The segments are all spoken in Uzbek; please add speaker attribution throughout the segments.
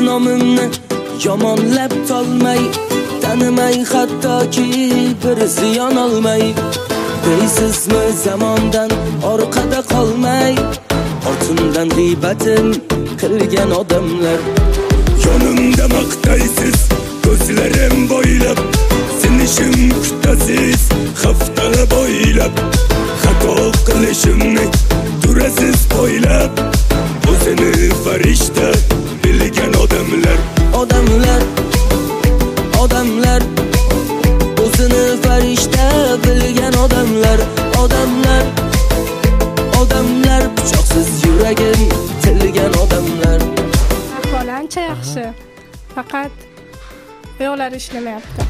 Speaker 1: nomimni yomonlab tolmay, tanimay hattoki bir ziyon olmay, deysizmi zamondan orqada qolmay, ortimdan g'iybatim qilgan odamlar.
Speaker 2: Yonimda maqtaysiz ko'zlarim bo'ylab, sinishim kutasiz haftalab o'ylab, xato qilishimni turasiz poylab, o'zini farishta bilgan odamlar.
Speaker 1: Odamlar, odamlar, o'zini farishta bilgan odamlar. Odamlar, odamlar, pichoqsiz yuragim tilgan odamlar.
Speaker 3: Ahvoli ancha yaxshi, faqat oyoqlari ishlamayapti.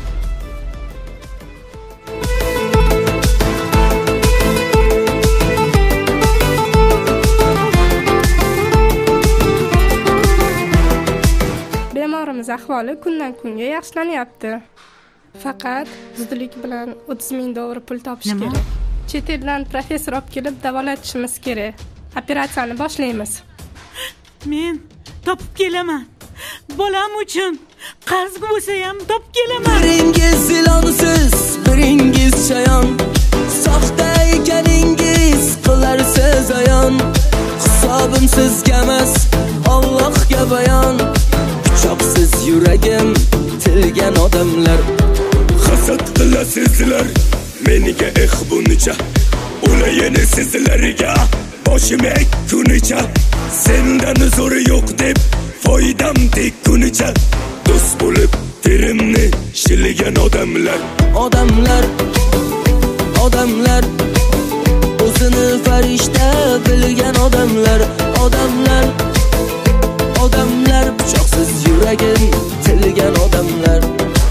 Speaker 3: Bemorimiz ahvoli kundan kunga yaxshilanyapti. Faqat zudlik bilan 30 ming dollar pul topish kerak. Chet eldan professor olib kelib davolatishimiz kerak. Operatsiyani boshlaymiz.
Speaker 4: Men topib kelaman. Bolam uchun qarz bo'lsa ham topib kelaman.
Speaker 1: Biringiz ilonsiz, biringiz chayon, soxta ekaningiz qilarsiz ayon. Hisobim sizga emas, Allohga bayon. Pichoqsiz yuragim tilgan odamlar.
Speaker 2: Hasad qilasizlar menga buncha, o'layini sizlarga boshim ekkunicha. Sendan zo'ri yo'q deb foydam tekkunicha, do'st bo'lib terimni shilgan odamlar.
Speaker 1: Odamlar, odamlar, o'zini farishta bilgan odamlar. Odamlar, odamlar, pichoqsiz yuragim tilgan odamlar.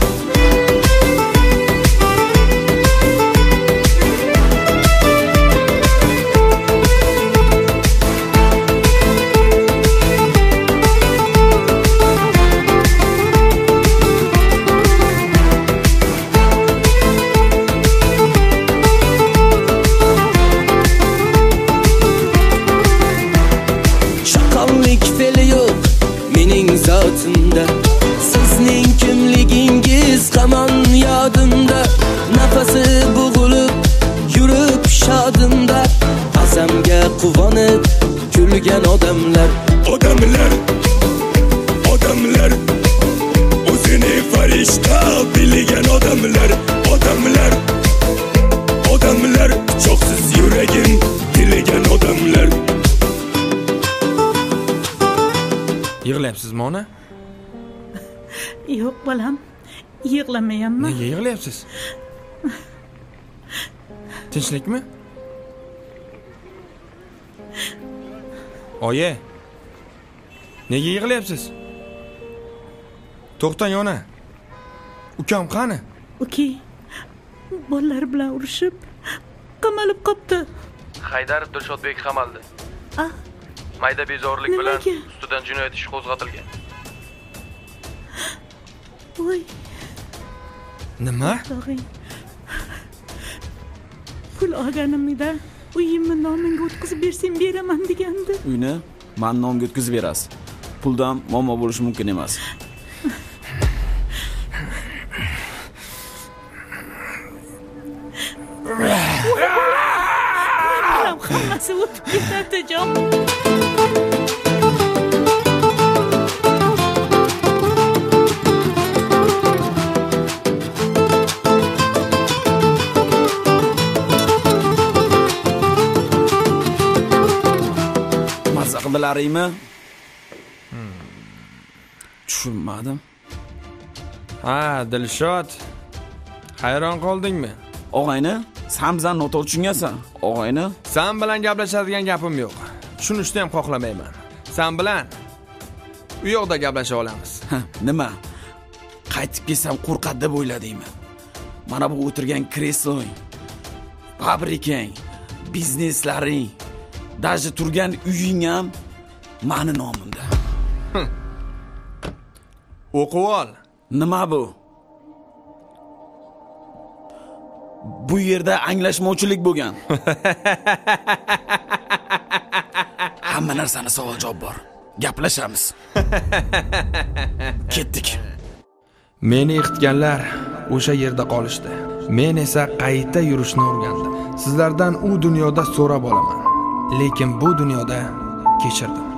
Speaker 1: Sizning kimligingiz hamon yodimda, nafasi bo'g'ilib yurib shodimda, azamga quvonib kulgan odamlar.
Speaker 2: Odamlar, odamlar, o'zini farishta bilgan odamlar. Odamlar, odamlar, pichoqsiz yuragim tilgan odamlar.
Speaker 5: Yig'layapsizmi ona?
Speaker 4: Yo'q bolam, yig'lamayapman.
Speaker 5: Nega yig'layapsiz? Tinchlikmi? Oyi, nega yig'layapsiz? To'xtang ona. Ukam qani?
Speaker 4: Uki, bolalar bilan urushib qamalib qopti.
Speaker 6: Haydarov Dilshodbek qamaldi. Mayda bezorilik bilan ustidan jinoyat ishi qo'zg'atilgan.
Speaker 4: Voy.
Speaker 5: Nima?
Speaker 4: Pul olganimda uyimni nomimga o'tkazib bersang beraman degandi.
Speaker 7: Uyni men nomga o'tkazib berasiz. Puldan muammo bo'lishi mumkin emas.
Speaker 4: Hammasi o'tib ketadi, jon.
Speaker 7: Bilaringmi? Tushunmadim.
Speaker 5: Ha, Dilshod. Hayron qoldingmi?
Speaker 7: Og'ayni, sen bizdan noto'g'ri tushungansan. Og'ayni,
Speaker 5: sen bilan gaplashadigan gapim yo'q. Tushunishni ham xohlamayman. Sen bilan u yoqda gaplasha olamiz.
Speaker 7: Nima? Qaytib kelsam qo'rqadi deb o'yladingmi? Mana bu o'tirgan kresloing, fabrikang, bizneslaring, даже turgan uying ham meni nomimda.
Speaker 5: O'qib ol.
Speaker 7: Nima bu? Bu yerda anglashmovchilik bo'lgan. Hamma narsani savol-javob bor. gaplashamiz. Ketdik.
Speaker 5: Meni yiqitganlar o'sha yerda qolishdi. Men esa qayta yurishni o'rgandim. Sizlardan u dunyoda so'rab olaman, lekin bu dunyoda kechirdim.